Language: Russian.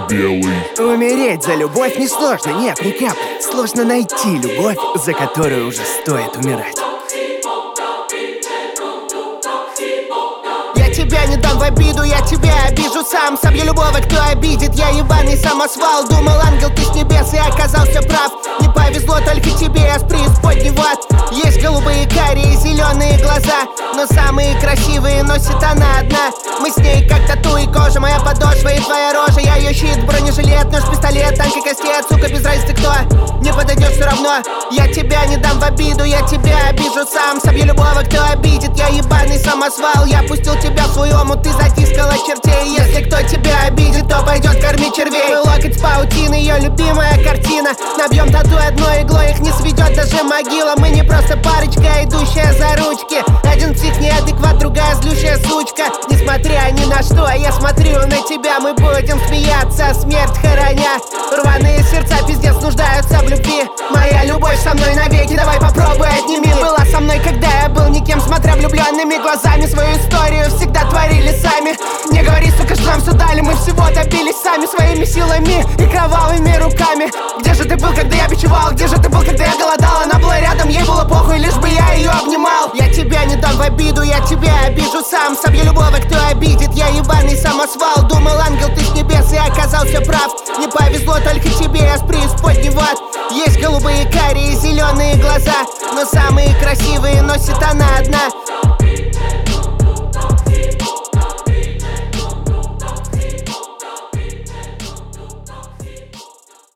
белый. Умереть за любовь несложно, нет, ни капли. Сложно найти любовь, за которую уже стоит умирать. Я тебя не дам в обиду, я тебя обижу сам. Собью любого, кто обидит, я ебаный самосвал. Думал, ангел, ты с небес, и оказался прав. Не повезло только тебе, я с преисподней в ад. Есть голубые, карие, зеленые глаза, но самые красивые носит она одна. Мы с ней как тату и кожа, моя подошва и твоя рожа. Я ее щит, бронежилет, нож, пистолет, танк и кастет. Сука, без разницы кто, не подойдет все равно. Я тебя не дам в обиду, я тебя обижу сам. Собью любого, кто обидит, я ебаный самосвал. Я пустил тебя в свой омут, ты затискала чертей. Если кто тебя обидит, то пойдет кормить червей. Мой локоть с паутины, ее любимая картина. Набьем тату одной иглой, их не сведет даже могила. Мы не просто парочка, идущая за ручки. Один псих неадекват, другая злющая сучка. Несмотря ни на что, я смотрю на тебя. Мы будем смеяться, смерть хороня. Рваные сердца пиздец нуждаются в любви. Моя любовь со мной навеки, давай попробуй отними. Была со мной, когда я был никем, смотря влюбленными глазами. Свою историю всегда творили сами. Не говори, сука, что нам все дали, мы всего добились сами. Своими силами и кровавыми руками. Где же ты был, когда я бичевал? Где же ты был, когда я голодал? Она была рядом, ей было похуй, лишь бы я ее обнимал. Я тебя не дам в обиду, я тебя обижу сам. Собью любого, кто обидит, я ебаный самосвал. Думал, ангел, ты с небес, и оказался прав. Не повезло только тебе, я с преисподней в ад. Есть голубые, карие, зеленые глаза, но самые красивые носит она одна.